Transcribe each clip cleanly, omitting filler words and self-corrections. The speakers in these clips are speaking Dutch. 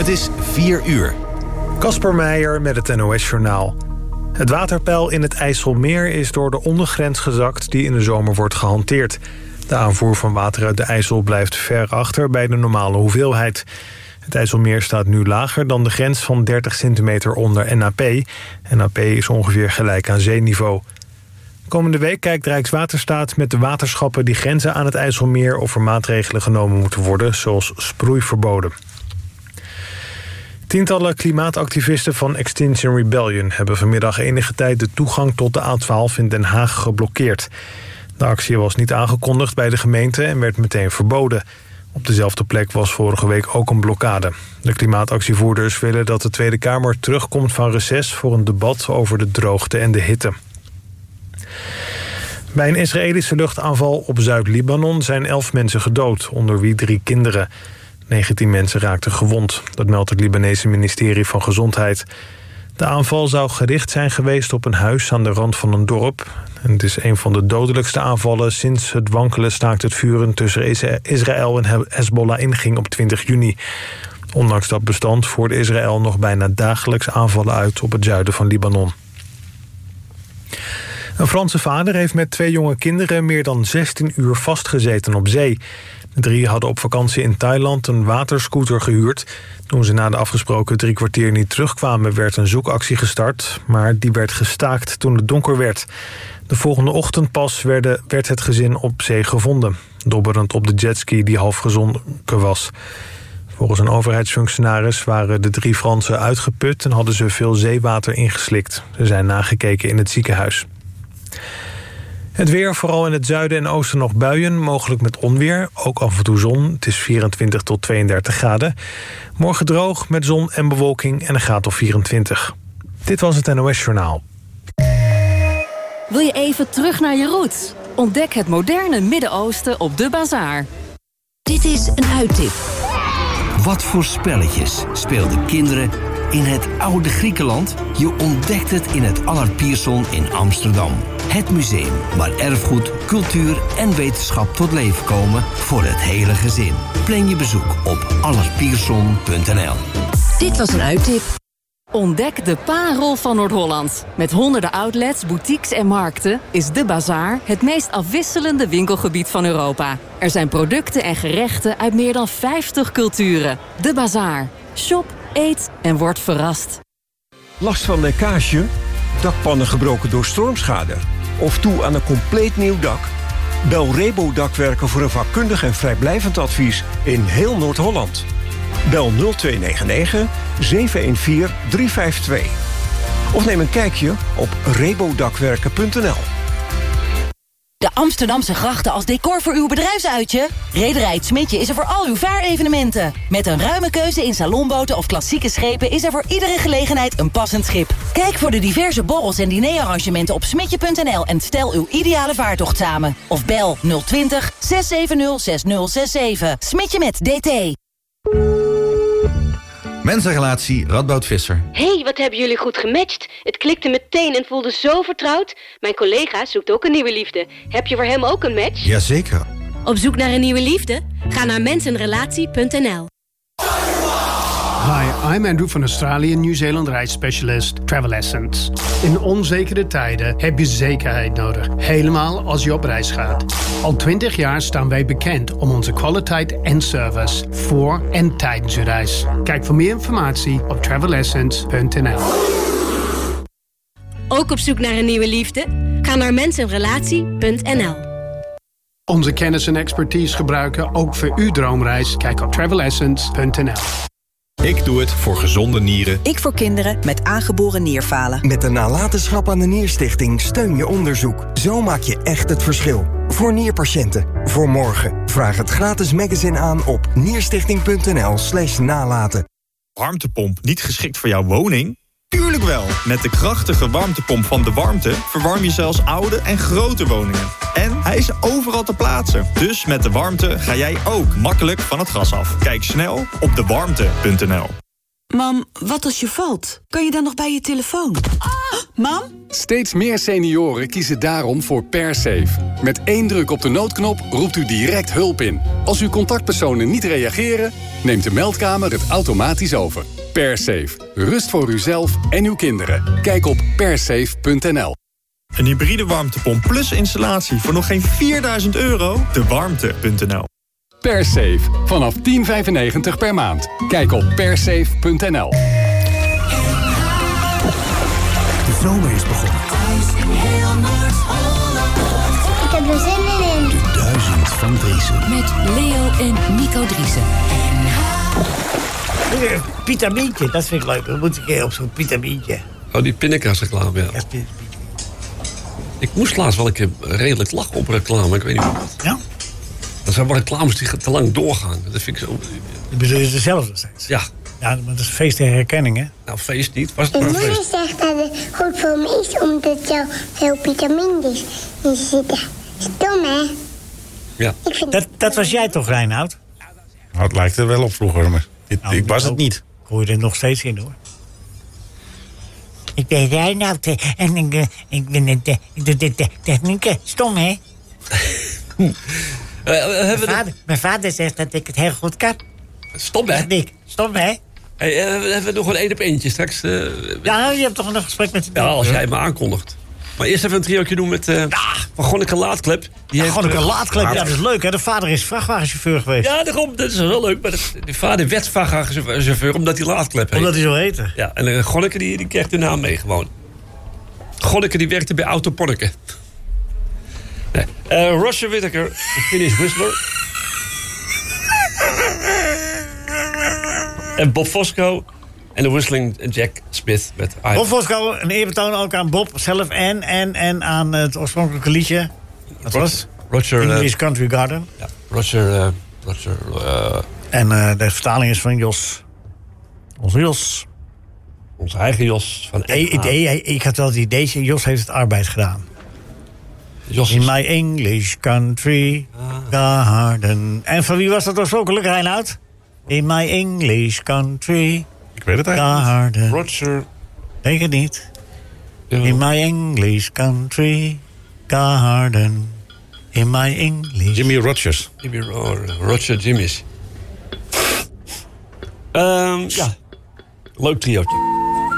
Het is 4 uur. Kasper Meijer met het NOS-journaal. Het waterpeil in het IJsselmeer is door de ondergrens gezakt die in de zomer wordt gehanteerd. De aanvoer van water uit de IJssel blijft ver achter bij de normale hoeveelheid. Het IJsselmeer staat nu lager dan de grens van 30 centimeter onder NAP. NAP is ongeveer gelijk aan zeeniveau. Komende week kijkt Rijkswaterstaat met de waterschappen die grenzen aan het IJsselmeer of er maatregelen genomen moeten worden, zoals sproeiverboden. Tientallen klimaatactivisten van Extinction Rebellion hebben vanmiddag enige tijd de toegang tot de A12 in Den Haag geblokkeerd. De actie was niet aangekondigd bij de gemeente en werd meteen verboden. Op dezelfde plek was vorige week ook een blokkade. De klimaatactievoerders willen dat de Tweede Kamer terugkomt van reces voor een debat over de droogte en de hitte. Bij een Israëlische luchtaanval op Zuid-Libanon zijn 11 mensen gedood, onder wie 3 kinderen. 19 mensen raakten gewond, dat meldt het Libanese ministerie van Gezondheid. De aanval zou gericht zijn geweest op een huis aan de rand van een dorp. En het is een van de dodelijkste aanvallen sinds het wankele staakt het vuren tussen Israël en Hezbollah inging op 20 juni. Ondanks dat bestand voerde Israël nog bijna dagelijks aanvallen uit op het zuiden van Libanon. Een Franse vader heeft met 2 jonge kinderen meer dan 16 uur vastgezeten op zee. De 3 hadden op vakantie in Thailand een waterscooter gehuurd. Toen ze na de afgesproken 3 kwartier niet terugkwamen, werd een zoekactie gestart, maar die werd gestaakt toen het donker werd. De volgende ochtend pas werd het gezin op zee gevonden, dobberend op de jetski die half gezonken was. Volgens een overheidsfunctionaris waren de 3 Fransen uitgeput en hadden ze veel zeewater ingeslikt. Ze zijn nagekeken in het ziekenhuis. Het weer, vooral in het zuiden en oosten nog buien, mogelijk met onweer. Ook af en toe zon, het is 24 tot 32 graden. Morgen droog, met zon en bewolking en een graad of 24. Dit was het NOS Journaal. Wil je even terug naar je roots? Ontdek het moderne Midden-Oosten op De Bazaar. Dit is een uittip. Wat voor spelletjes speelden kinderen in het oude Griekenland? Je ontdekt het in het Allard Pierson in Amsterdam. Het museum waar erfgoed, cultuur en wetenschap tot leven komen voor het hele gezin. Plan je bezoek op allardpierson.nl. Dit was een uittip. Ontdek de parel van Noord-Holland. Met honderden outlets, boutiques en markten is De Bazaar het meest afwisselende winkelgebied van Europa. Er zijn producten en gerechten uit meer dan 50 culturen. De Bazaar. Shop, eet en word verrast. Last van lekkage? Dakpannen gebroken door stormschade? Of toe aan een compleet nieuw dak? Bel Rebo Dakwerken voor een vakkundig en vrijblijvend advies in heel Noord-Holland. Bel 0299 714 352. Of neem een kijkje op rebodakwerken.nl. De Amsterdamse grachten als decor voor uw bedrijfsuitje? Rederij Het Smidje is er voor al uw vaarevenementen. Met een ruime keuze in salonboten of klassieke schepen is er voor iedere gelegenheid een passend schip. Kijk voor de diverse borrels en dinerarrangementen op smidje.nl en stel uw ideale vaartocht samen. Of bel 020 670 6067. Smidje met DT. Mensenrelatie Radboud Visser. Hey, wat hebben jullie goed gematcht. Het klikte meteen en voelde zo vertrouwd. Mijn collega zoekt ook een nieuwe liefde. Heb je voor hem ook een match? Jazeker. Op zoek naar een nieuwe liefde? Ga naar mensenrelatie.nl. Hi, I'm Andrew van Australië, Nieuw-Zeeland reisspecialist Travel Essence. In onzekere tijden heb je zekerheid nodig, helemaal als je op reis gaat. Al 20 jaar staan wij bekend om onze kwaliteit en service voor en tijdens uw reis. Kijk voor meer informatie op travelessence.nl. Ook op zoek naar een nieuwe liefde? Ga naar mensenrelatie.nl. Onze kennis en expertise gebruiken ook voor uw droomreis. Kijk op travelessence.nl. Ik doe het voor gezonde nieren. Ik voor kinderen met aangeboren nierfalen. Met de nalatenschap aan de Nierstichting steun je onderzoek. Zo maak je echt het verschil. Voor nierpatiënten. Voor morgen. Vraag het gratis magazine aan op nierstichting.nl/nalaten. Warmtepomp niet geschikt voor jouw woning? Tuurlijk wel. Met de krachtige warmtepomp van De Warmte verwarm je zelfs oude en grote woningen. En hij is overal te plaatsen. Dus met De Warmte ga jij ook makkelijk van het gas af. Kijk snel op dewarmte.nl. Mam, wat als je valt? Kan je dan nog bij je telefoon? Mam? Steeds meer senioren kiezen daarom voor PerSafe. Met 1 druk op de noodknop roept u direct hulp in. Als uw contactpersonen niet reageren, neemt de meldkamer het automatisch over. PerSafe. Rust voor uzelf en uw kinderen. Kijk op persafe.nl. Een hybride warmtepomp plus installatie voor nog geen €4.000. Dewarmte.nl. PerSafe. Vanaf €10,95 per maand. Kijk op persafe.nl. De zomer is begonnen. Ik heb er zin in. De 1000 van Driessen. Met Leo en Nico Driessen. Pitamintje, dat vind ik leuk. Dan moet ik op zo'n pitamintje. Oh, die pindakaasreclame, ja. Ik moest laatst wel een keer redelijk lachen op reclame, ik weet niet wat. Ja? Dat zijn wel reclames die te lang doorgaan. Dat vind ik zo... Dat bedoel je dezelfde steeds? Ja. Ja, maar dat is feest tegen herkenning, hè? Nou, feest niet. Was het En maar een moeder feest? zegt dat het goed voor me is, omdat er veel vitamines in zitten. Stom, hè? Ja. Dat was jij toch, Reinoud? Nou, het lijkt er wel op vroeger, maar ik was het niet. Ik hoor je er nog steeds in, hoor. Ik ben Reinoud en ik ben de techniek. Stom, hè? Mijn vader zegt dat ik het heel goed kan. Stom, hè? Stom, hè? Hey, hebben we nog een 1 op 1 straks? Ja, je hebt toch een gesprek met... Ja, als jij me aankondigt. Maar eerst even een triootje doen met van Gonneke Laatklep. Gonneke Laatklep, ja, dat is leuk, hè? De vader is vrachtwagenchauffeur geweest. Ja, daarom, dat is wel leuk. Maar de vader werd vrachtwagenchauffeur omdat hij Laatklep heet. Omdat hij zo heette. Ja, en Gonneke die kreeg de naam mee gewoon. Gonneke die werkte bij Autoponneke. Nee. Roger Whittaker, de Finnish Whistler. En Bob Fosco en de Whistling Jack Smith met I. Bob Fosco, een eerbetoon ook aan Bob zelf en aan het oorspronkelijke liedje. Wat was? Roger, English Country Garden. Ja, Roger. En de vertaling is van Jos. Onze Jos. Onze eigen Jos. Van ik had wel het idee, Jos heeft het arbeid gedaan. Jos In my English country garden. En van wie was dat oorspronkelijk, Reinoud? In my English country. Ik weet het eigenlijk niet. Roger. Denk het niet. In my English country garden. In my English. Jimmy Rogers. Roger Jimmy's. Ja. Leuk triootje.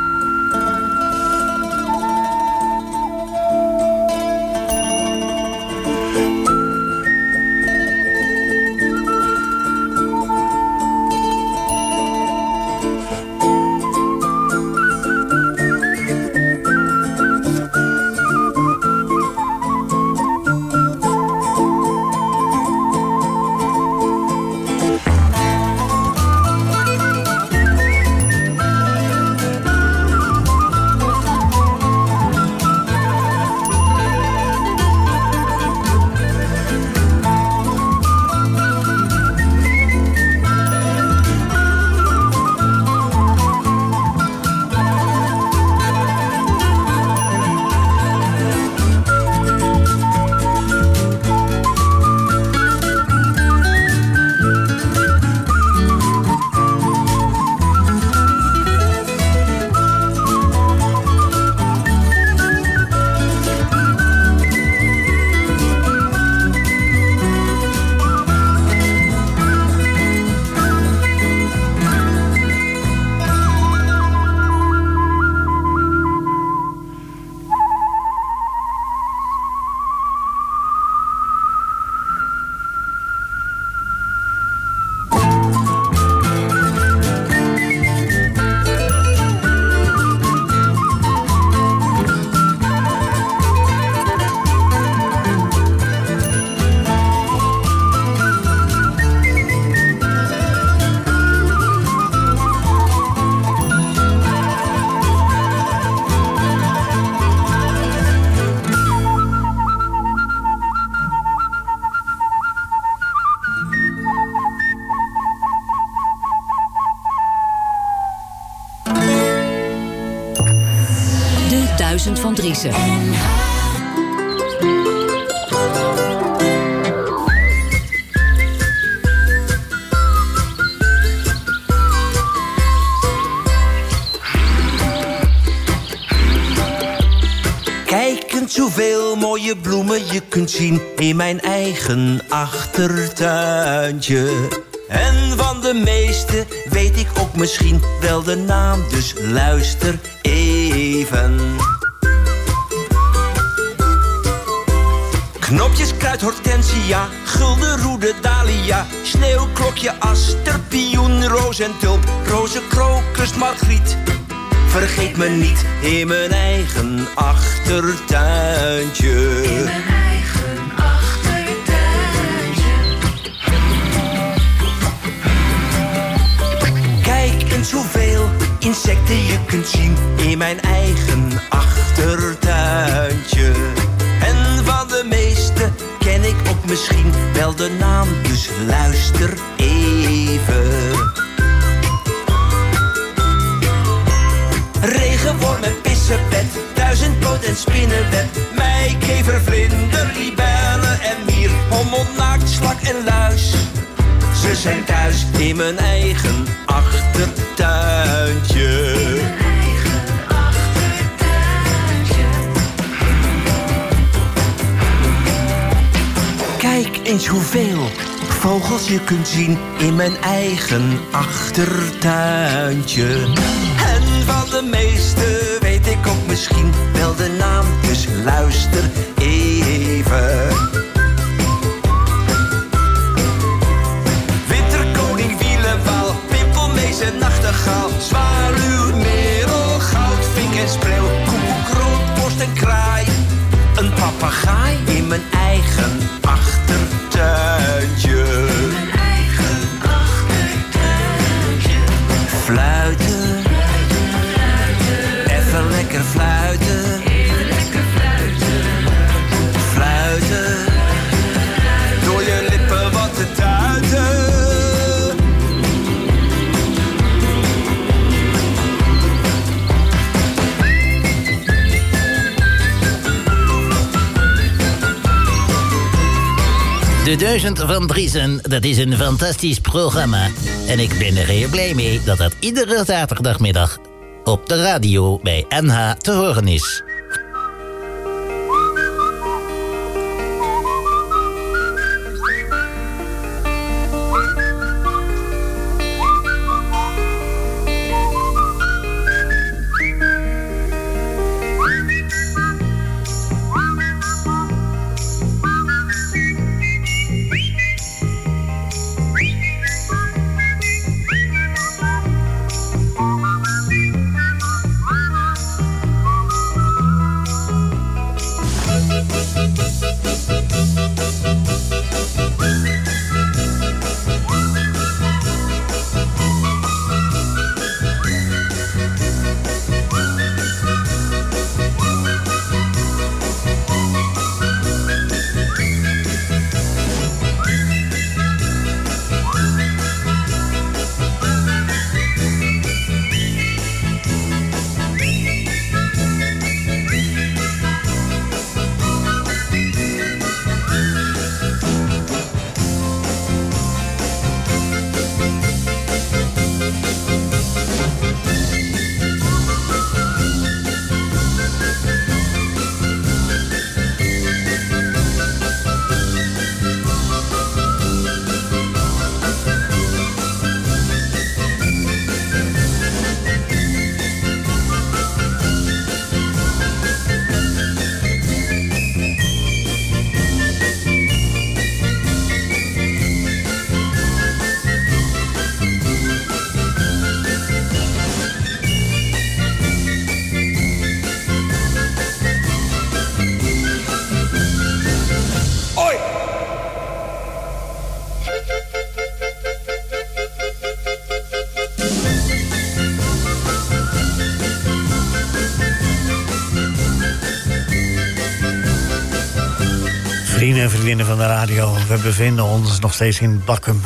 De 1000 van Driessen. zoveel mooie bloemen je kunt zien in mijn eigen achtertuintje. En van de meeste weet ik ook misschien wel de naam, dus luister even. Knopjes, kruid, hortensia, guldenroede, dahlia, sneeuwklokje, aster, pioen, roos en tulp, roze, krokus, margriet. Vergeet me niet in mijn eigen achtertuintje. In mijn eigen achtertuintje. Kijk eens hoeveel insecten je kunt zien in mijn eigen achtertuintje. En van de meeste ken ik ook misschien wel de naam, dus luister even. Regenworm en pissepet, duizendpoot en spinnenweb, meikever, vlinder, libellen en mier, hommel, naakt, slak en luis. Ze zijn thuis in mijn eigen achtertuintje. Kijk eens hoeveel vogels je kunt zien in mijn eigen achtertuintje. En van de meeste weet ik ook misschien wel de naam, dus luister even. Winterkoning, wielenwaal, pimpelmees en nachtegaal, zwaluw, merel, goudvink en spreeuw, koekoek, roodborst en kraai. Een papegaai in mijn eigen achtertuintje. Mijn eigen achtertuintje. Fluiten. Even lekker fluiten. Even lekker fluiten. Fluiten. Door je lippen wat te tuiten. De 1000 van Driessen, dat is een fantastisch programma. En ik ben er heel blij mee dat dat iedere zaterdagmiddag op de radio bij NH te horen is. Vrienden en vriendinnen van de radio, we bevinden ons nog steeds in Bakkum.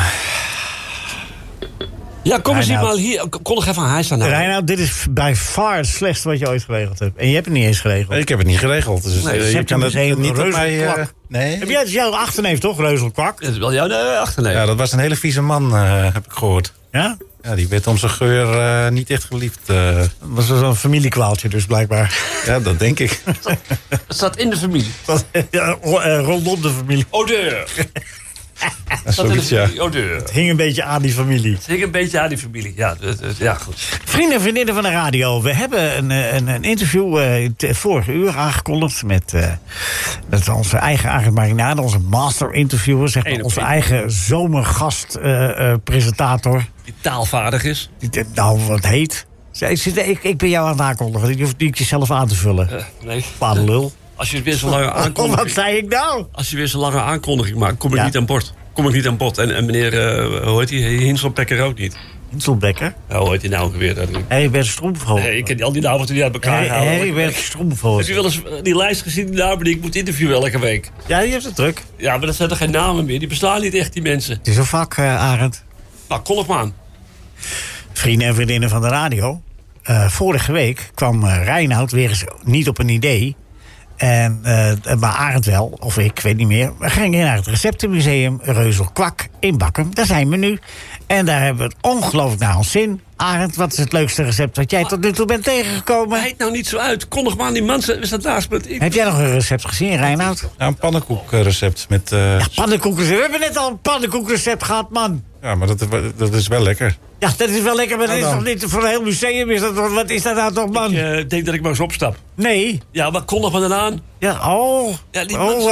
Ja, kom eens hier maar hier. Kom nog even aan huis staan. Nou. Reinoud, dit is bij far het slechtste wat je ooit geregeld hebt. En je hebt het niet eens geregeld. Ik heb het niet geregeld. Dus nee, je kan het niet op mij... nee. Heb jij het jouw achterneef toch, Reuzelkwak? Dat is wel jouw achterneef. Ja, dat was een hele vieze man, heb ik gehoord. Ja? Ja, die werd om zijn geur niet echt geliefd. Dat was zo'n familiekwaaltje dus blijkbaar. Ja, dat denk ik. Dat staat in de familie. Rondom de familie. Odeur. Zoiets, ja. Odeur. Het hing een beetje aan die familie. Het hing een beetje aan die familie, ja goed. Vrienden en vriendinnen van de radio, we hebben een interview vorige uur aangekondigd met onze eigen Arend Marinade, onze master interviewer, zeg maar, onze eigen zomergast presentator. Die taalvaardig is. Nou, wat heet. Ik ben jou aan het aankondigen, je hoeft niet jezelf aan te vullen. Nee. Vaderlul. Als je weer zo'n lange aankondiging... Wat zei ik nou? Als je weer zo'n lange aankondiging maakt, kom ik niet aan bod. En meneer, hoe heet hij? Hinselbecker ook niet. Hinselbecker? Ja, hoe heet hij nou ook weer? Herbert Stroomvogel. Nee, ik ken al die namen die uit elkaar halen. Herbert Stroomvogel. Heb je wel eens die lijst gezien, die namen die ik moet interviewen elke week? Ja, die heeft het druk. Ja, maar dat zijn er geen namen meer. Die bestaan niet echt, die mensen. Het is een vak, Arend. Nou, kondig maar aan. Vrienden en vriendinnen van de radio. Vorige week kwam Reinoud weer eens niet op een idee. Maar Arend wel, of ik weet niet meer. We gingen naar het receptenmuseum Reuzel-Kwak in Bakkum. Daar zijn we nu. En daar hebben we het ongelooflijk naar ons zin. Arend, wat is het leukste recept wat jij tot nu toe bent tegengekomen? Hij het nou niet zo uit. Kondig maar aan, die man is dat naast me. Heb jij nog een recept gezien, Reinoud? Ja, een pannenkoekrecept met... Ja, pannenkoekrecept. We hebben net al een pannenkoekrecept gehad, man. Ja, maar dat is wel lekker. Ja, dat is wel lekker, maar dat is toch niet voor een heel museum? Wat is dat nou toch, man? Ik denk dat ik maar eens opstap. Nee. Ja, maar kondig maar dan aan. Ja, Ja,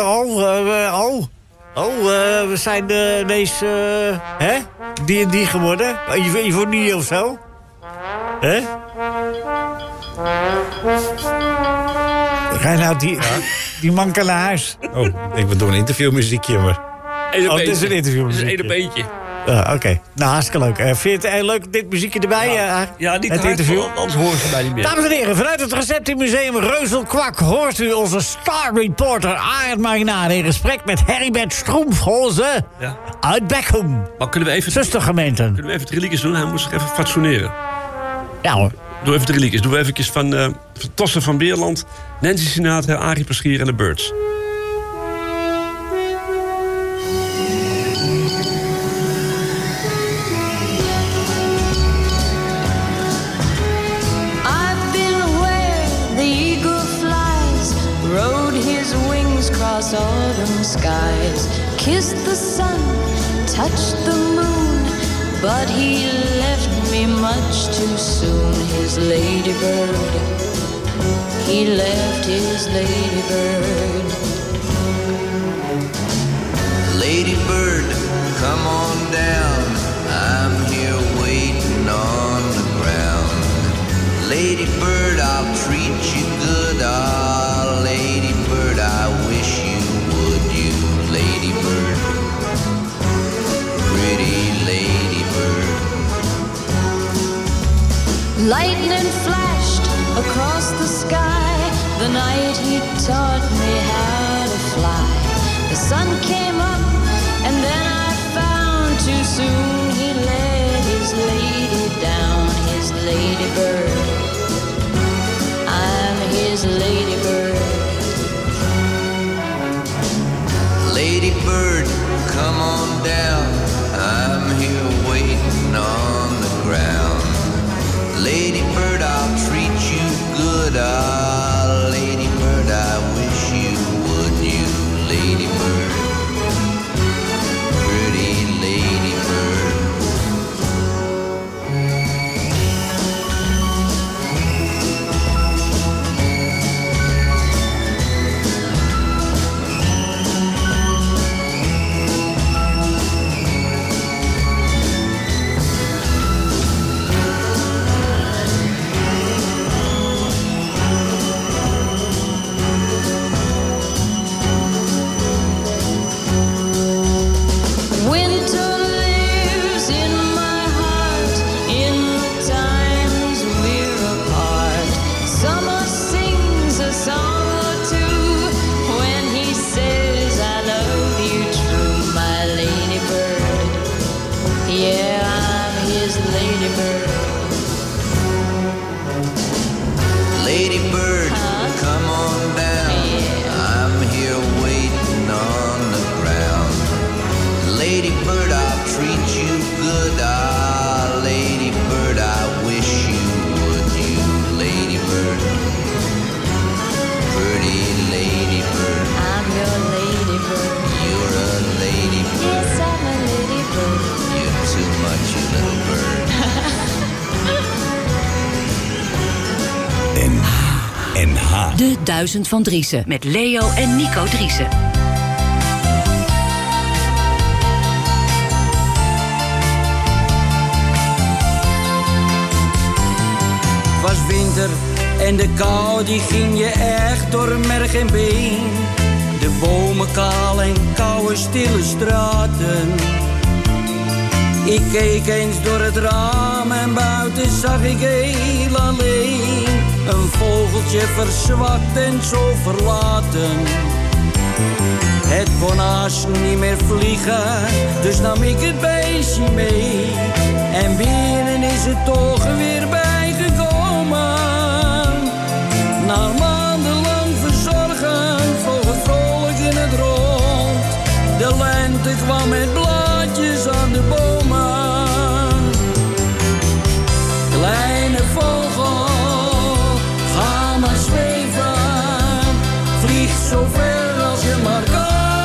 we zijn ineens, die en die geworden. Ivonie of zo. Hè? Reinoud, die man kan naar huis. Oh, ik doe een interviewmuziekje, maar... Het is een interviewmuziekje. Het is één op eentje. Oké. Nou, hartstikke leuk. Vind je het leuk, dit muziekje erbij? Ja, niet het interview. Anders horen ze mij niet meer. Dames en heren, vanuit het Receptenmuseum Reuzel-Kwak hoort u onze star reporter Arend Marinade in gesprek met Heribert Stroomvogel uit Beckum. Maar kunnen we even... Zustergemeenten. Kunnen we even het reliekjes doen? Hij moest zich even fatsoeneren. Ja hoor. Doe even de reliekjes. Doe even van Tossen van Beerland, Nancy Sinatra, Arie Paschier en de Birds. Across autumn skies, kissed the sun, touched the moon, but he left me much too soon. His ladybird, he left his ladybird. Ladybird, come on down, I'm here waiting on the ground. Ladybird, I'll treat you good, ah, ladybird, I wish you would, you ladybird, pretty ladybird. Lightning flashed across the sky the night he taught me how to fly. The sun came up and then I found too soon he let his lady down, his ladybird. I'm his ladybird. Ladybird, come on down, I'm here waiting on the ground. Ladybird, I'll treat you good, ah, ladybird, I wish you would, you ladybird, De 1000 van Driessen. Met Leo en Nico Driessen. Het was winter en de kou die ging je echt door merg en been. De bomen kaal en koude stille straten. Ik keek eens door het raam en buiten zag ik heel alleen een vogeltje verzwakt en zo verlaten. Het kon haast niet meer vliegen, dus nam ik het beestje mee. En binnen is het toch weer bijgekomen. Na maandenlang verzorgen vloog het vrolijk in het rond. De lente kwam met blaadjes aan de bomen. Kleine vogel, ga maar zweven. Vlieg zo ver als je maar kan.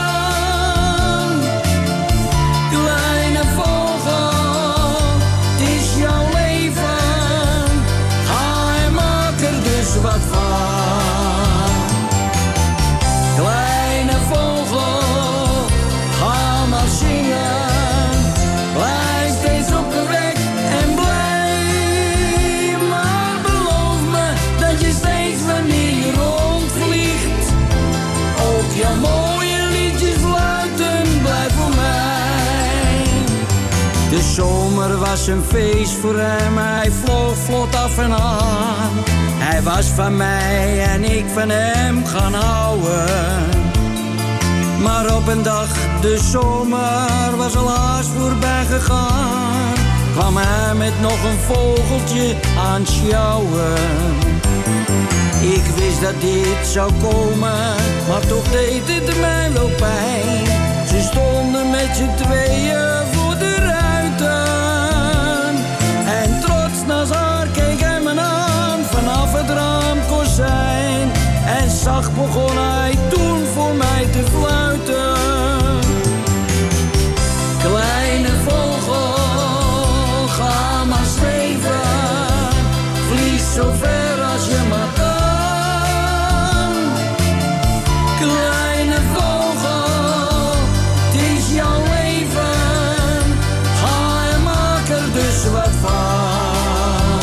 Kleine vogel, het is jouw leven. Ga en maak er dus wat van. Kleine vogel, ga maar zingen. Blijf steeds op de weg en blij. Maar beloof me dat je steeds wanneer je rondvliegt ook jouw mooie liedjes fluiten, blijf voor mij. De zomer was een feest voor hem, hij vloog vlot af en aan. Hij was van mij en ik van hem gaan houden. Maar op een dag, de zomer was al haast voorbij gegaan, kwam hij met nog een vogeltje aan sjouwen. Ik wist dat dit zou komen, maar toch deed het mij wel pijn. Ze stonden met z'n tweeën voor de ruiten. En trots naast haar keek hij me aan vanaf het raamkozijn. En zacht begon hij toen voor mij te fluiten. Kleine vogel, ga maar zweven. Vlieg zo ver als je maar kan. Kleine vogel, het is jouw leven. Ga en maak er dus wat van.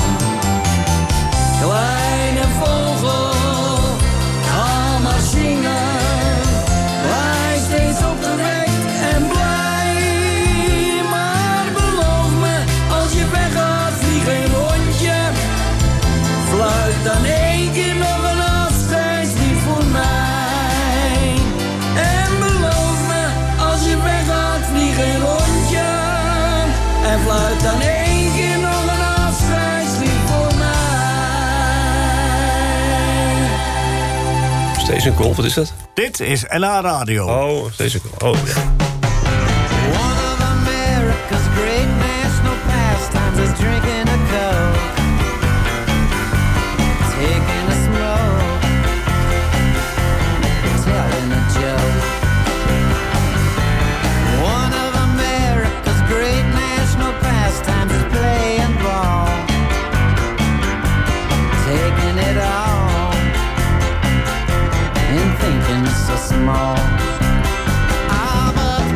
Kleine vogel, ga maar zingen. Blijf steeds op de weg en blij. Maar beloof me, als je weggaat, vlieg een rondje. Fluit dan één keer nog een afscheidslied voor mij. En beloof me, als je weggaat, vlieg een rondje. En fluit dan één keer nog een afscheidslied voor mij. Station Golf, wat is dat? Dit is NH Radio. Oh, Station Golf. Oh, ja. One of America's great national pastimes is drinking a Coke, taking a smoke, telling a joke. One of America's great national pastimes is playing ball, taking it all, and thinking so small. I'm a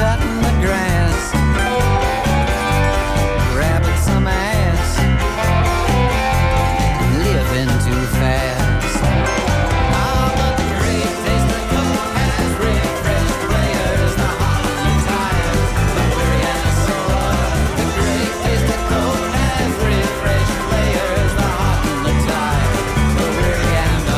cutting the grass, grabbing some ass, living too fast. Ah, but the great taste of coke has refreshed players, the hot and the tired, the weary and the sore. The great taste of coke has refreshed players, the hot and the tired, the weary and the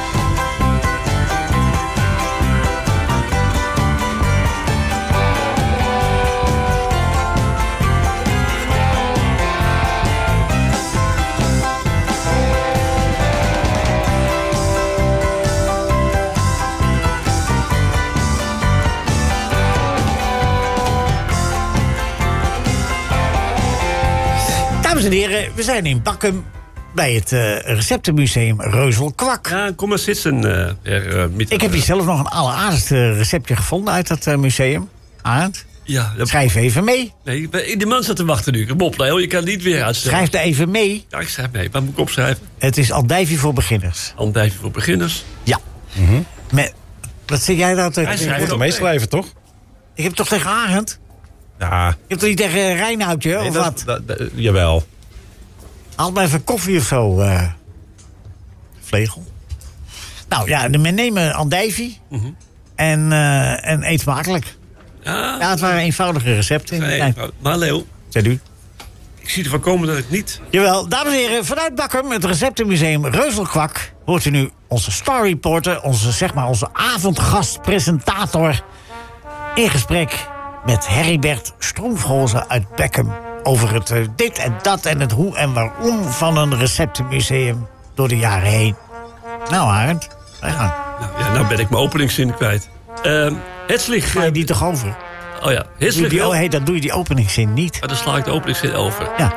Dames en heren, we zijn in Bakkum bij het receptenmuseum Reuzel-Kwak. Ja, kom maar zitten. Ik heb hier zelf nog een alleraardigste receptje gevonden uit dat museum. Arend, Ja, schrijf even mee. Nee, die man zat te wachten nu. Kom op, Leo, je kan niet weer uitstellen. Schrijf er even mee. Ja, ik schrijf mee. Wat moet ik opschrijven? Het is andijvie voor beginners. Andijvie voor beginners? Ja. Wat zeg jij nou? Hij schrijft er meeschrijven, toch? Ik heb toch tegen Arend? Ja. Je hebt toch niet tegen Reinoudje, Nee, of wat? Jawel. Haal maar even koffie of zo. Vlegel. Nou ja, men nemen andijvie. En eet smakelijk. Ja, het waren eenvoudige recepten. Nee, maar Leo. Zeg u. Ik zie ervan komen dat ik niet... Jawel, dames en heren, vanuit Bakkum, het receptenmuseum Reuzel-Kwak, hoort u nu onze star reporter, onze avondgastpresentator, in gesprek met Heribert Stroomfroze uit Beckum over het dit en dat en het hoe en waarom van een receptenmuseum door de jaren heen. Nou, Arend, wij gaan. Nou ben ik mijn openingszin kwijt. Hetslich... Ga je die toch over? Oh ja, Hetslich... Dan doe je die openingszin niet. Dan sla ik de openingszin over. Ja.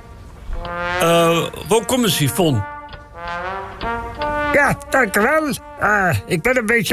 Waar komen ze, Von? Ja, dank u wel. Ik ben een beetje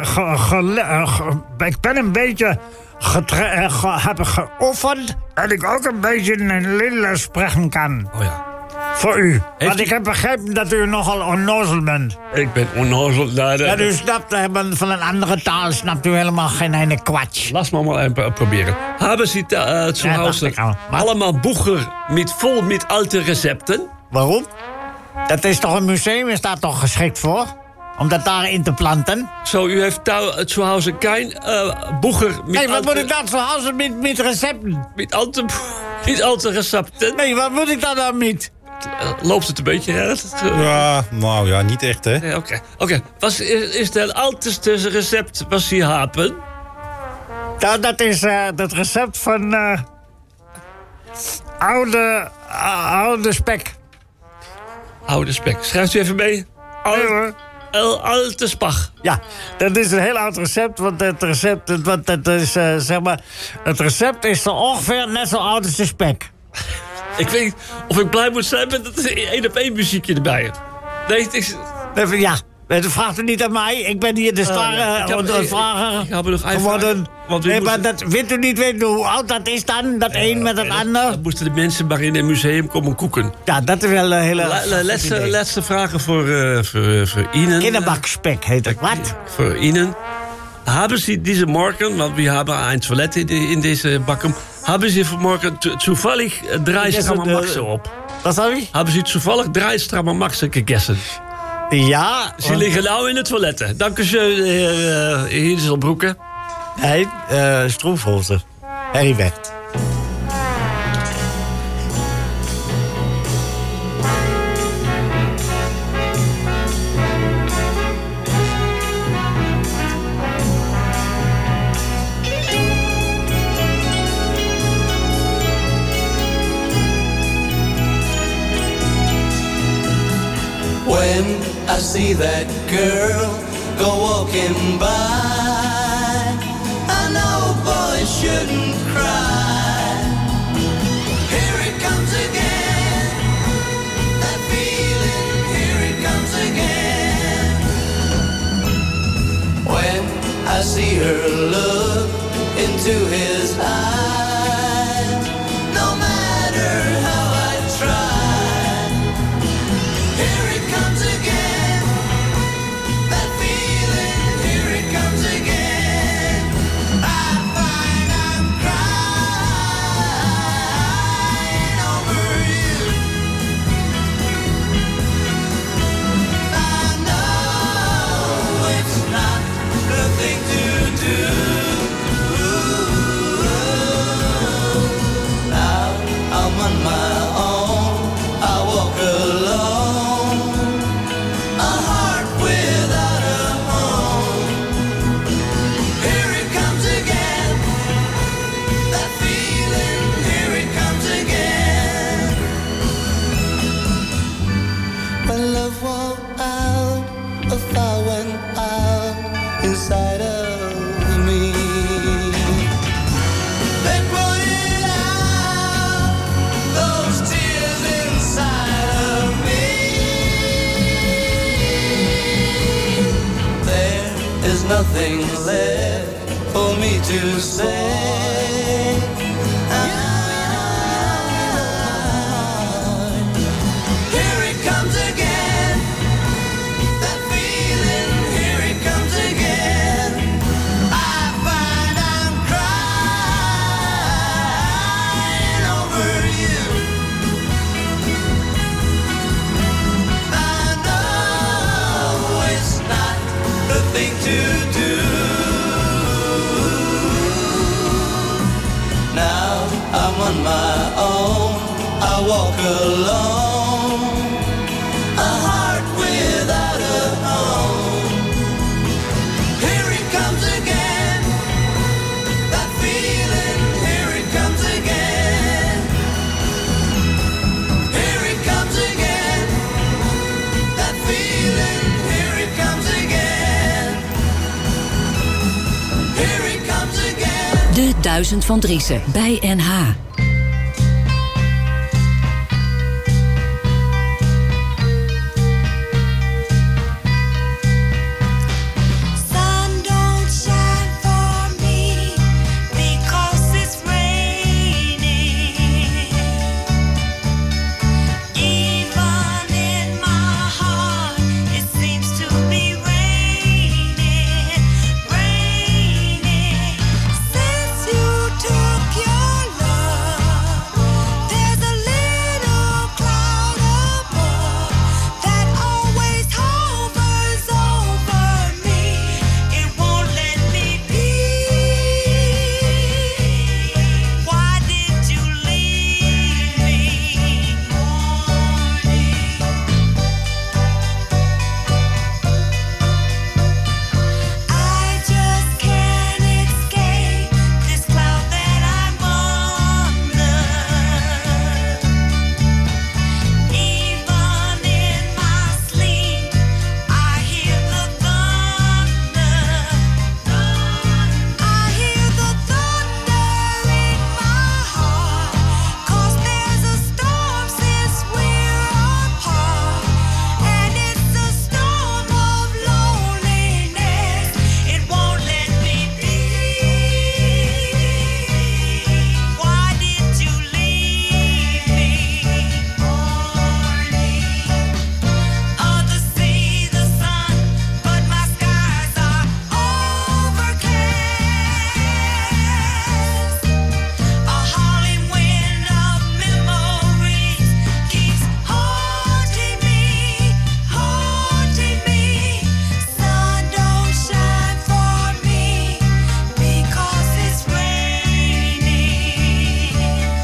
heb geoefend en ik ook een beetje een Lille spreken kan. Oh ja. Voor u. Want ik heb begrepen dat u nogal onnozel bent. Ik ben onnozel. Ja, u snapt van een andere taal snapt u helemaal geen ene kwatsch. Laat me maar even proberen. Hebben ze zu Hause allemaal boeken vol met alte recepten? Waarom? Dat is toch een museum, is daar toch geschikt voor? Om dat daarin te planten? Zo, u heeft zu Hause geen boeken met nee, wat moet ik dan zu Hause met recepten? Met alte recepten? Nee, wat moet ik dan met? Loopt het een beetje, hè? Ja, nou ja, niet echt, hè? Nee, Oké. Wat is het oudste recept wat ze hebben? Nou, dat is het recept van oude spek. Oude spek. Schrijft u even mee? Alte spag. Ja, dat is een heel oud recept, want het recept is zo ongeveer net zo oud als de spek. Ik weet niet of ik blij moet zijn met dat 1-op-1 muziekje erbij. Nee, het is... Ja, dat vraagt u niet aan mij. Ik ben hier de vrager Ik heb er nog geworden. Maar dat weet u niet weten hoe oud dat is dan, dat een met het ander. Dan moesten de mensen maar in een museum komen koeken. Ja, dat is wel een hele... Laatste vragen voor Ihnen. Kinderbakspek heet het. Wat? Voor Ihnen. Hebben Sie deze morgen, want we hebben een toilet in deze bakken... Hebben Sie vanmorgen toevallig 3 stramme maxen op? Wat zei u? Hebben Sie toevallig 3 stramme maxen gegeten? Ja. Ze liggen nou in de toiletten. Dank u, heer Hieselbroeken. Nee, Stroomfroze. Heribert. When I see that girl go walking by, I know boys shouldn't cry. Here it comes again, that feeling, here it comes again. When I see her look into his eyes, no matter how I try. Find nothing left for me to say. Here it comes again, that feeling, here it comes again. I find I'm crying over you. I know it's not the thing to do. Now I'm on my own, I walk alone, a heart without a home. Here it comes again, that feeling, here it comes again. Here it comes again, that feeling, here it comes again. Here it comes again. De 1000 van Driessen bij NH. Sun don't shine for me because it's raining. Even in my heart, it seems to be raining, raining. Since you took your love, there's a little cloud above that always hovers over me. It won't let me be. Why did you leave me, morning? I just can't escape this cloud that I'm under. Even in my sleep, I hear the thunder. I hear the thunder in my heart, 'cause there's a storm since we're apart, and it's a storm of loneliness. It won't let me be. Why did you leave me, morning? Others see the sun, but my skies are overcast. A howling wind of memories keeps haunting me, haunting me. Sun don't shine for me because it's raining.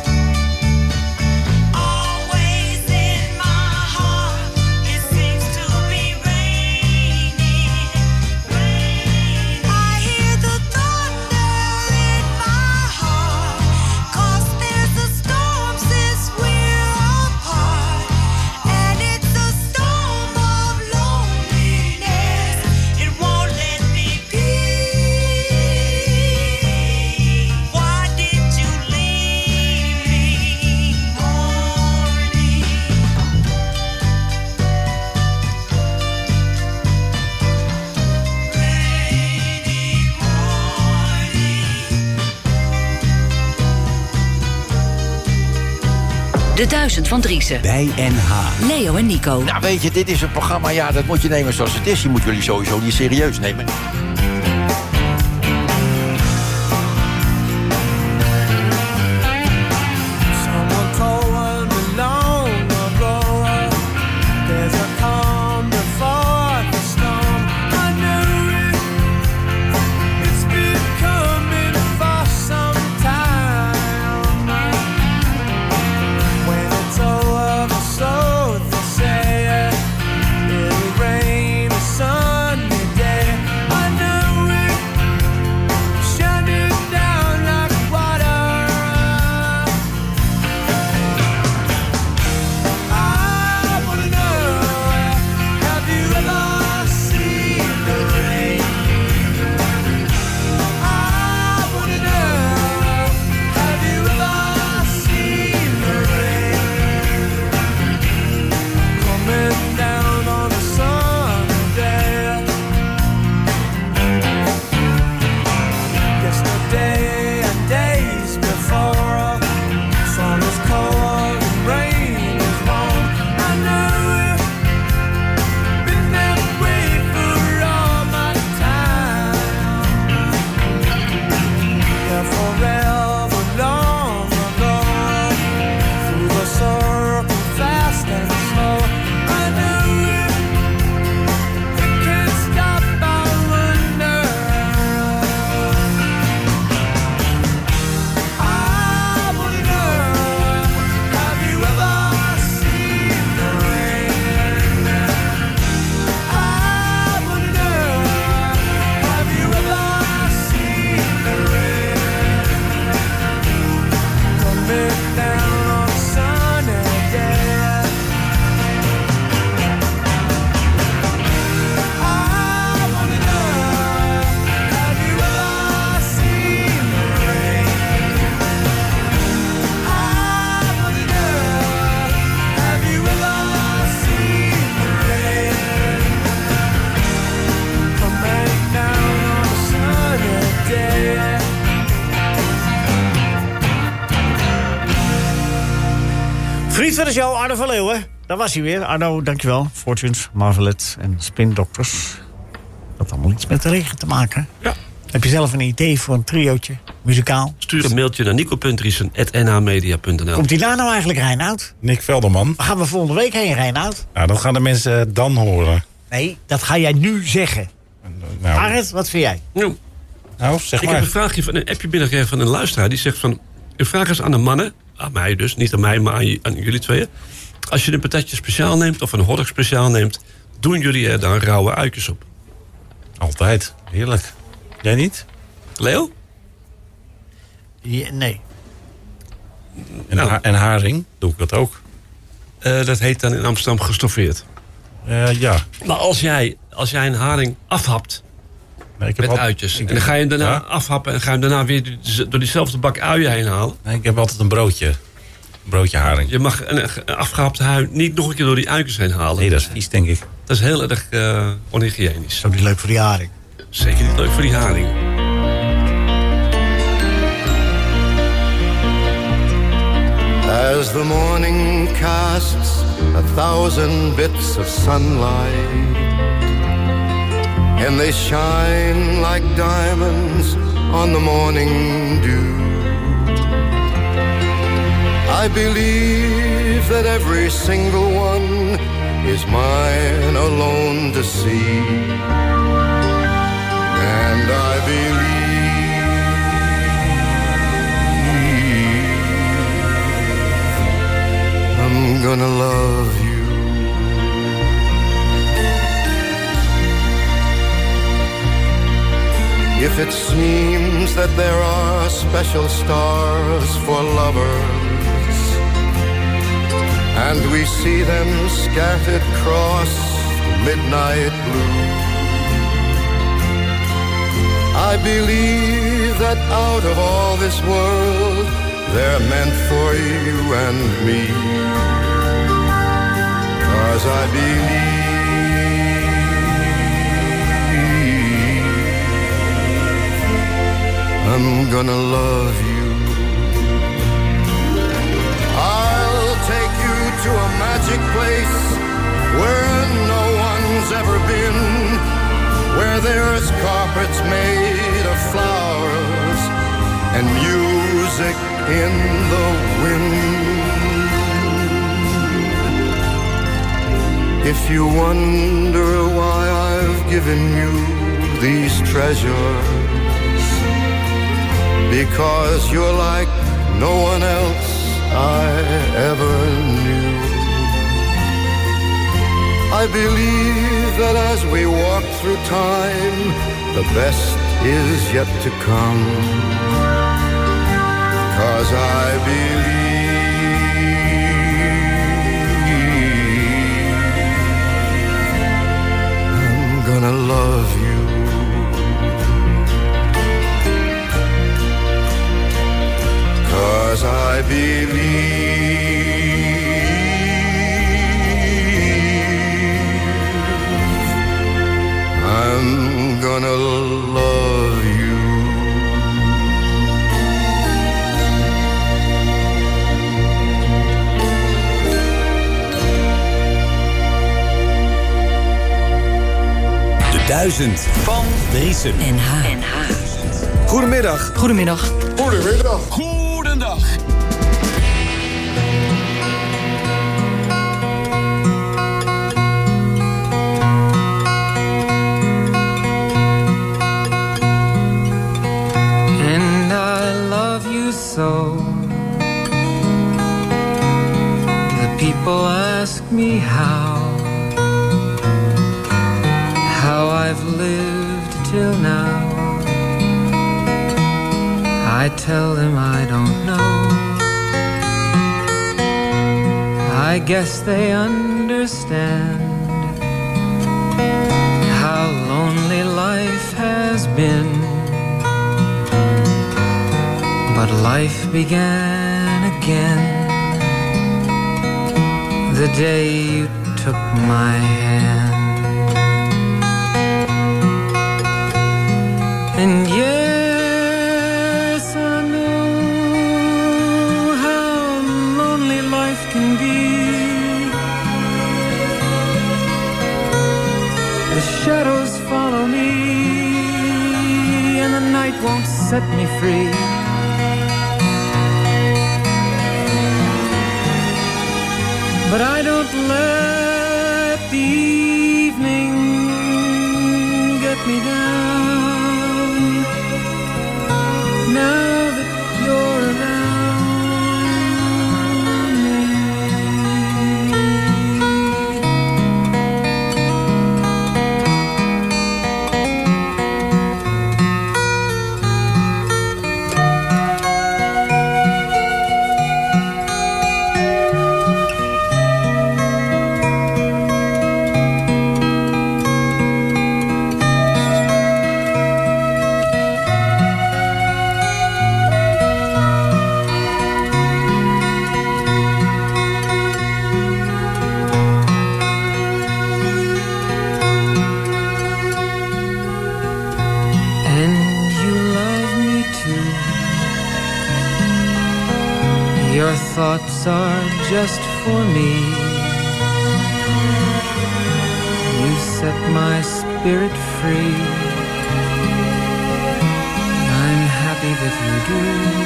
Always in my heart, it seems to be raining, raining. I hear the thunder in my heart, 'cause there's a storm since we're apart, and it's a storm of loneliness. It won't let me be. Why did you leave me, morning? De 1000 van Driessen. Bij NH. Leo en Nico. Nou weet je, dit is een programma, ja, dat moet je nemen zoals het is. Je moet jullie sowieso niet serieus nemen. Someone told me long ago, there's a calm before the storm. I knew it. It's been coming for some time. When it's over, so they say it'll rain a sunny day. I Vriend van de show, Arno van Leeuwen. Daar was hij weer. Arno, dankjewel. Fortunes, Marvelet en Spin Doctors. Dat allemaal iets met de regen te maken. Ja. Heb je zelf een idee voor een triootje, muzikaal? Stuur een mailtje naar nico.driesen@nhmedia.nl. Komt hij daar nou eigenlijk, Reinoud? Nick Velderman. Waar gaan we volgende week heen, Reinoud? Nou, dat gaan de mensen dan horen. Nee, dat ga jij nu zeggen. Nou, Arend, wat vind jij? Nou, zeg Ik maar. heb een vraagje van een appje binnengekregen van een luisteraar. Die zegt van, een vraag is aan de mannen. Aan mij dus, niet aan mij, maar aan jullie tweeën. Als je een patatje speciaal neemt of een hotdog speciaal neemt... doen jullie er dan rauwe uitjes op? Altijd. Heerlijk. Jij niet? Leo? Ja, nee. En haring doe ik dat ook. Dat heet dan in Amsterdam gestoffeerd. Ja. Maar als jij een haring afhapt met uitjes... en dan ga je hem daarna afhappen... en ga je hem daarna weer door diezelfde bak uien heen halen... Nee, ik heb altijd een broodje. Een broodje haring. Je mag een afgehapte hui niet nog een keer door die uitjes heen halen. Nee, dat is vies, denk ik. Dat is heel erg onhygiënisch. Is ook niet leuk voor die haring. Zeker niet leuk voor die haring. As the morning casts 1,000 bits of sunlight, and they shine like diamonds on the morning dew, I believe that every single one is mine alone to see. And I believe I'm gonna love you. If it seems that there are special stars for lovers, and we see them scattered across midnight blue, I believe that out of all this world they're meant for you and me. 'Cause I believe I'm gonna love you. I'll take you to a magic place where no one's ever been, where there's carpets made of flowers and music in the wind. If you wonder why I've given you these treasures, because you're like no one else I ever knew. I believe that as we walk through time, the best is yet to come. 'Cause I believe I'm gonna love you. 'Cause I believe I'm gonna love you. De 1000 van Driesen. NH. Goedemiddag. Goedemiddag. Goedemiddag. Goedendag. And I love you so. The people ask me how I've lived till now. I tell them I don't know. I guess they understand how lonely life has been. But life began again the day you took my hand. And yes, I know how lonely life can be free. But I don't let the evening get me down. Now that you're around me. Your thoughts are just for me. You set my spirit free. I'm happy that you do.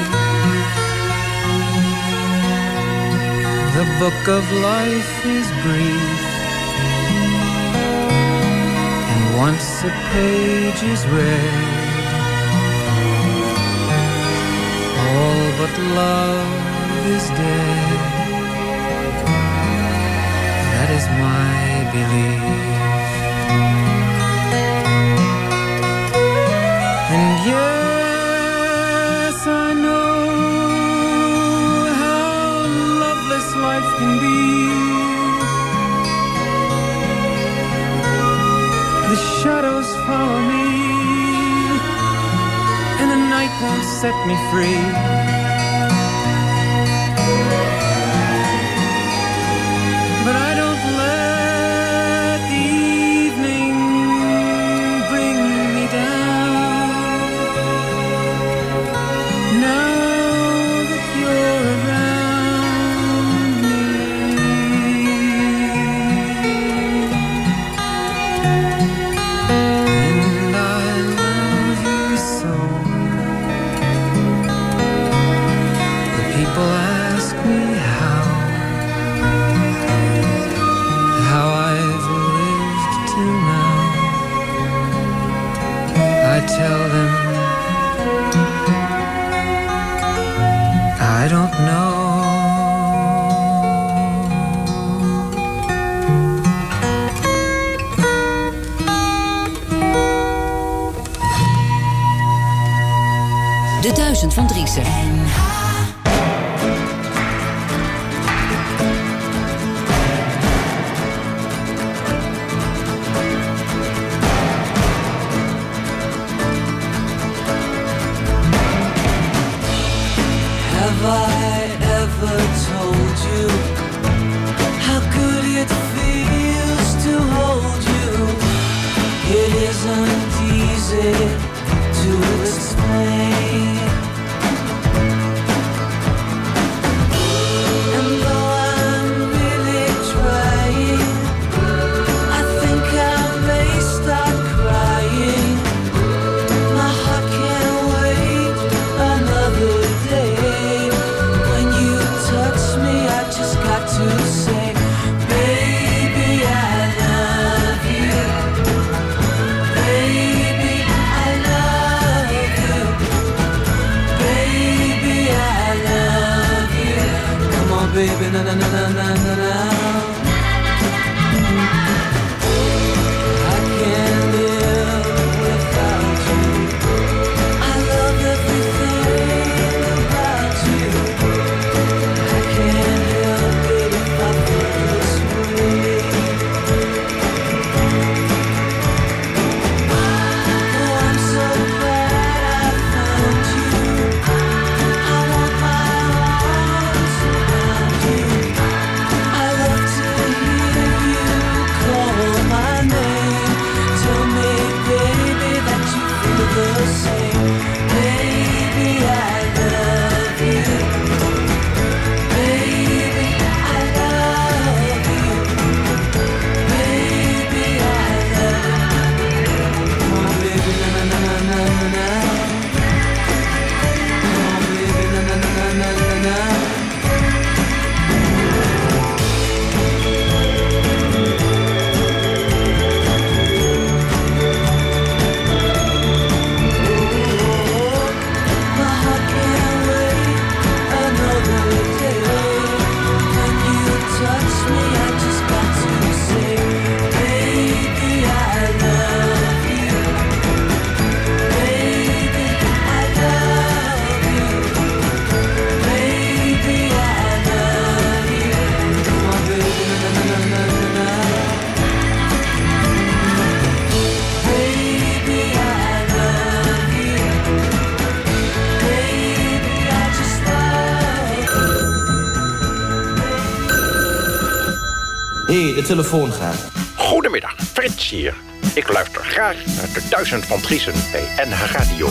The book of life is brief, and once a page is read, all but love is dead. That is my belief. And yes, I know how loveless life can be. The shadows follow me, and the night won't set me free. But I don't let the evening bring me down. Now that you're around me. And I love you so. The people ask me how I've lived till now. I tell them I don't know. De 1000 van Driessen. Have I ever told you how good it feels to hold you? It isn't easy to explain. And though I'm really trying, I think I may start crying. My heart can't wait another day. When you touch me, I just got to say, baby, I love you. Baby, I love you. Baby, I love you. Come on, baby, na na na na na na na. I can't live without you. I love everything about you. I can't help it if I feel this way. Oh, I'm so glad I found you. I want my arms around you. I love Nee, de telefoon gaat. Goedemiddag, Frits hier. Ik luister graag naar de 1000 van Driessen bij NH Radio.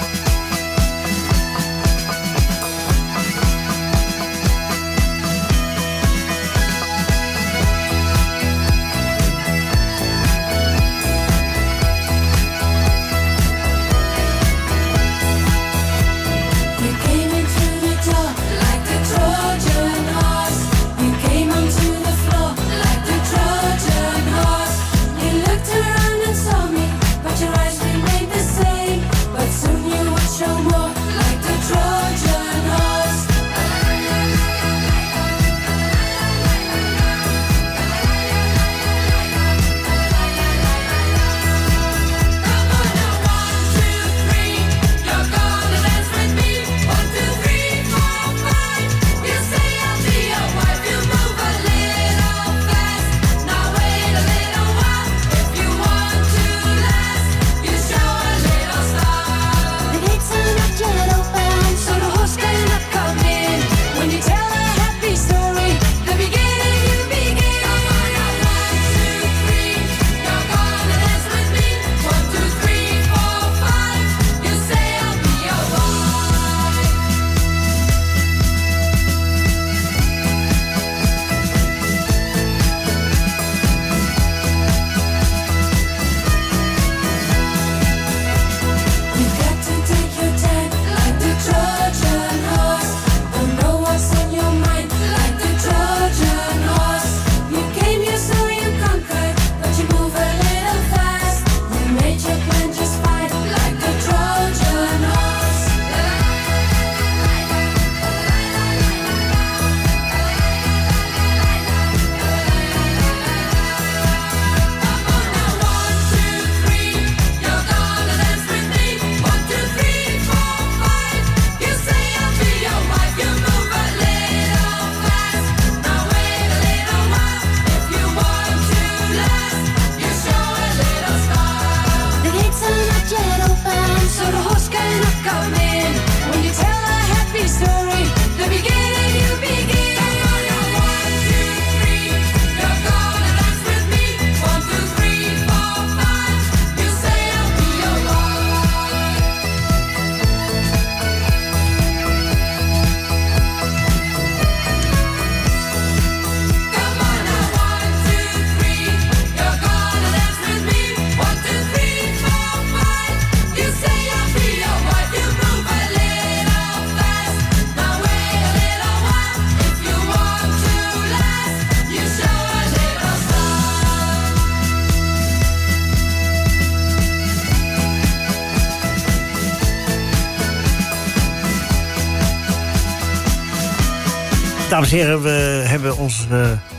Dames en heren, we hebben ons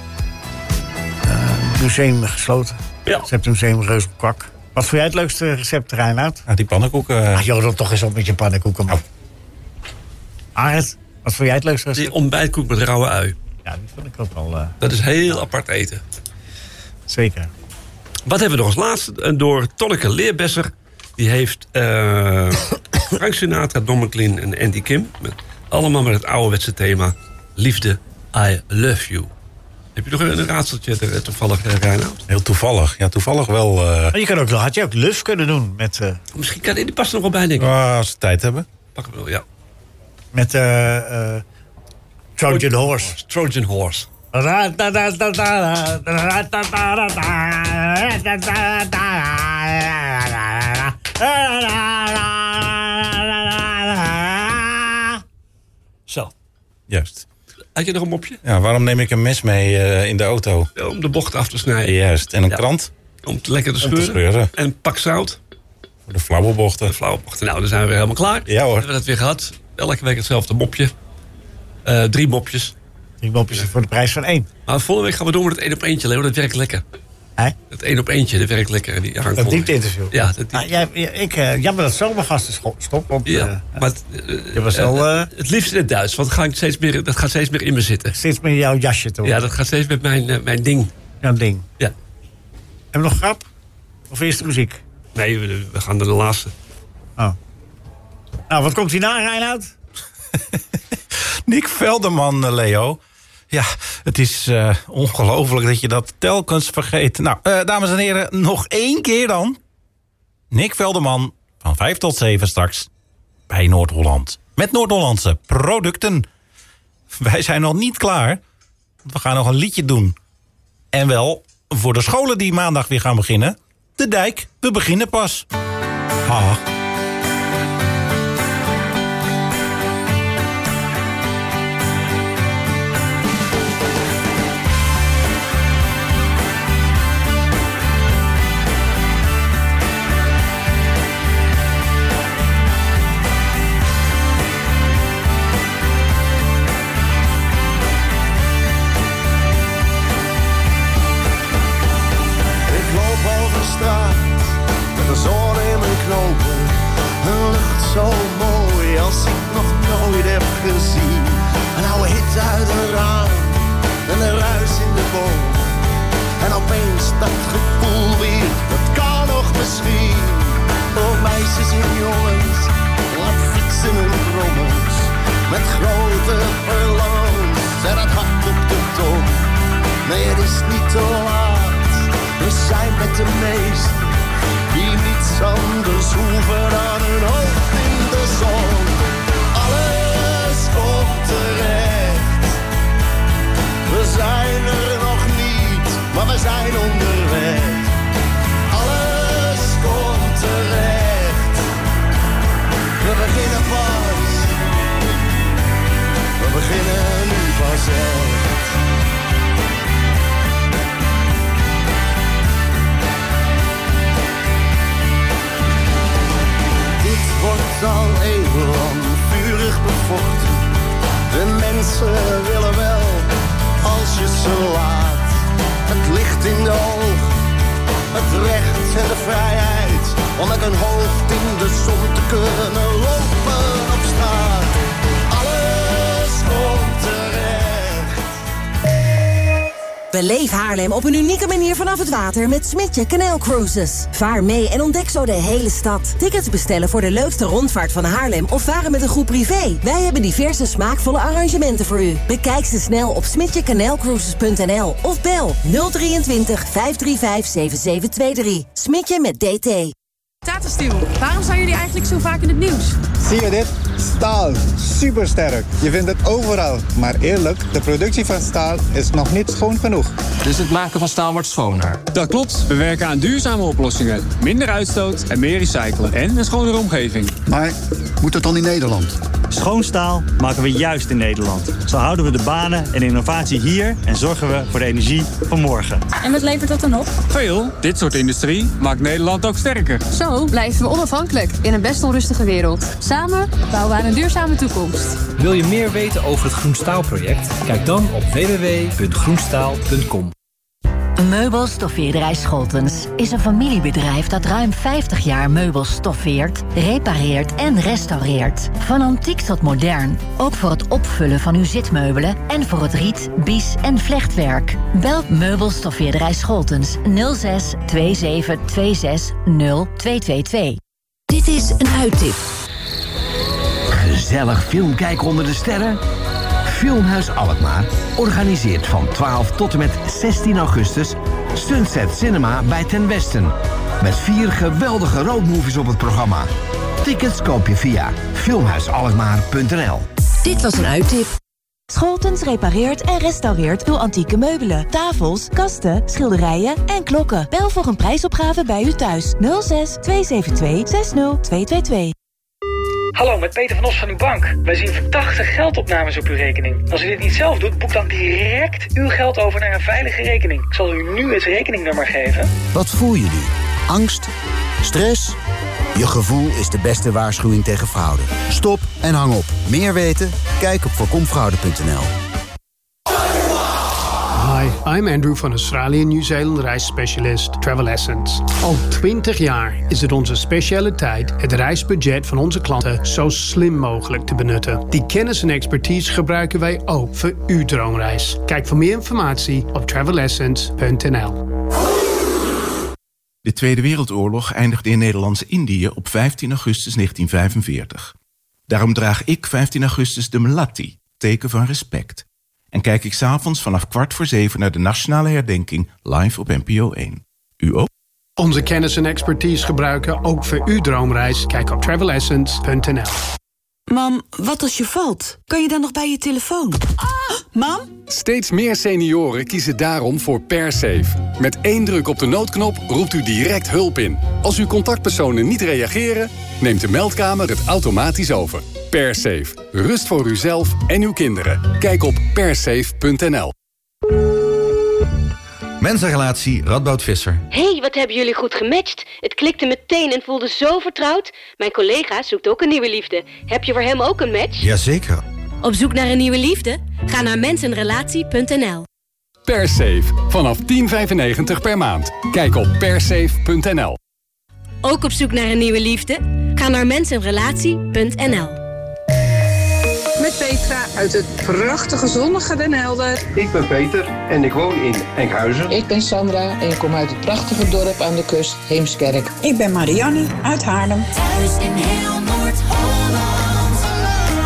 museum gesloten. Ja. Het Museum Reuzenkwak. Wat vond jij het leukste recept, Reinoud? Die pannenkoeken. Ach, joh, toch eens op met je pannenkoeken, man. Arend, wat vond jij het leukste recept? Die ontbijtkoek met rauwe ui. Ja, die vond ik ook wel... Dat is heel apart eten. Zeker. Wat hebben we nog als laatste? Door Tonneke Leerbesser. Die heeft Frank Sinatra, Don McLean en Andy Kim. Allemaal met het ouderwetse thema... Liefde, I love you. Heb je nog een raadseltje toevallig, Reinoud? Heel toevallig. Ja, toevallig wel. Maar je kan ook, had je ook luf kunnen doen met... Misschien kan die past er nog wel bij, denk ik. Als we tijd hebben. Pak hem wel, ja. Met Trojan Horse. Trojan Horse. Zo. Juist. Had je nog een mopje? Ja, waarom neem ik een mes mee in de auto? Om de bocht af te snijden. Juist. En een krant? Om het lekker te scheuren. En een pak zout. Voor de flauwe bochten. De flauwe bochten. Nou, dan zijn we weer helemaal klaar. Ja hoor. We hebben dat weer gehad. Elke week hetzelfde mopje. 3 mopjes. 3 mopjes voor de prijs van 1. Maar volgende week gaan we door met het 1 op eentje, Leo. Dat werkt lekker. Het 1 op eentje, dat werkt lekker. Dat diepte-interview. Ja, jammer dat zomergasten stopt. Want, maar het liefst in het Duits, want dat gaat steeds meer in me zitten. Steeds meer jouw jasje, toch? Ja, dat gaat steeds met mijn ding. Jouw ding. Ja. Hebben we nog grap? Of eerst de muziek? Nee, we gaan naar de laatste. Oh. Nou, wat komt hierna, Reinoud? Nick Velderman, Leo. Ja, het is ongelooflijk dat je dat telkens vergeet. Nou, dames en heren, nog 1 keer dan. Nick Velderman van 5 tot 7 straks bij Noord-Holland. Met Noord-Hollandse producten. Wij zijn nog niet klaar. We gaan nog een liedje doen. En wel voor de scholen die maandag weer gaan beginnen. De Dijk, we beginnen pas. Ha. Zo mooi als ik nog nooit heb gezien. Een oude hit uit een raam en een ruis in de boom. En opeens dat gevoel weer, dat kan nog misschien. Oh meisjes en jongens, laat fietsen hun brommels. Met grote verlangens en het hart op de tong. Nee, het is niet te laat, we zijn met de meesten. Die niets anders hoeven dan hun hoofd in de zon. Alles komt terecht. We zijn er nog niet, maar we zijn onderweg. Alles komt terecht. We beginnen pas. We beginnen nu pas echt. Wordt al eeuwenlang vurig bevochten. De mensen willen wel, als je ze laat. Het licht in de ogen, het recht en de vrijheid. Om met een hoofd in de zon te kunnen lopen op straat. Alles komt terecht. Beleef Haarlem op een unieke manier vanaf het water met Smintje Canal Cruises. Vaar mee en ontdek zo de hele stad. Tickets bestellen voor de leukste rondvaart van Haarlem of varen met een groep privé. Wij hebben diverse smaakvolle arrangementen voor u. Bekijk ze snel op smintjecanalcruises.nl of bel 023 535 7723. Smintje met DT. Tata Steel, waarom zijn jullie eigenlijk zo vaak in het nieuws? Zie je dit? Staal. Supersterk. Je vindt het overal. Maar eerlijk, de productie van staal is nog niet schoon genoeg. Dus het maken van staal wordt schoner? Dat klopt. We werken aan duurzame oplossingen. Minder uitstoot en meer recyclen. En een schonere omgeving. Maar moet het dan in Nederland? Schoon staal maken we juist in Nederland. Zo houden we de banen en innovatie hier en zorgen we voor de energie van morgen. En wat levert dat dan op? Veel. Dit soort industrie maakt Nederland ook sterker. Zo blijven we onafhankelijk in een best onrustige wereld. Samen bouwen we aan een duurzame toekomst. Wil je meer weten over het Groenstaalproject? Kijk dan op www.groenstaal.com. Meubelstoffeerderij Scholtens is een familiebedrijf dat ruim 50 jaar meubels stoffeert, repareert en restaureert. Van antiek tot modern, ook voor het opvullen van uw zitmeubelen en voor het riet, bies en vlechtwerk. Bel Meubelstoffeerderij Scholtens 06 27 26 0222. Dit is een uittip. Gezellig film kijken onder de sterren? Filmhuis Alkmaar organiseert van 12 tot en met 16 augustus Sunset Cinema bij Ten Westen. Met 4 geweldige roadmovies op het programma. Tickets koop je via filmhuisalkmaar.nl. Dit was een uittip. Scholtens repareert en restaureert uw antieke meubelen, tafels, kasten, schilderijen en klokken. Bel voor een prijsopgave bij u thuis. 06 272 60222. Hallo, met Peter van Os van uw bank. Wij zien verdachte geldopnames op uw rekening. Als u dit niet zelf doet, boek dan direct uw geld over naar een veilige rekening. Ik zal u nu het rekeningnummer geven. Wat voel je nu? Angst? Stress? Je gevoel is de beste waarschuwing tegen fraude. Stop en hang op. Meer weten? Kijk op voorkomfraude.nl. Hi, I'm Andrew van Australië Nieuw-Zeeland reisspecialist Travel Essence. Al 20 jaar is het onze specialiteit het reisbudget van onze klanten zo slim mogelijk te benutten. Die kennis en expertise gebruiken wij ook voor uw droomreis. Kijk voor meer informatie op travelessence.nl. De Tweede Wereldoorlog eindigde in Nederlands-Indië op 15 augustus 1945. Daarom draag ik 15 augustus de Melatti, teken van respect. En kijk ik 's avonds vanaf 6:15 naar de nationale herdenking live op NPO 1. U ook? Onze kennis en expertise gebruiken ook voor uw droomreis. Kijk op travelessence.nl. Mam, wat als je valt? Kan je dan nog bij je telefoon? Mam? Steeds meer senioren kiezen daarom voor PerSafe. Met 1 druk op de noodknop roept u direct hulp in. Als uw contactpersonen niet reageren, neemt de meldkamer het automatisch over. PerSafe. Rust voor uzelf en uw kinderen. Kijk op persafe.nl. Mensenrelatie Radboud Visser. Hey, wat hebben jullie goed gematcht. Het klikte meteen en voelde zo vertrouwd. Mijn collega zoekt ook een nieuwe liefde. Heb je voor hem ook een match? Jazeker. Op zoek naar een nieuwe liefde? Ga naar mensenrelatie.nl. PerSafe. Vanaf $10,95 per maand. Kijk op persafe.nl. Ook op zoek naar een nieuwe liefde? Ga naar mensenrelatie.nl. Met Petra uit het prachtige zonnige Den Helder. Ik ben Peter en ik woon in Enkhuizen. Ik ben Sandra en ik kom uit het prachtige dorp aan de kust, Heemskerk. Ik ben Marianne uit Haarlem. Thuis in heel Noord-Holland.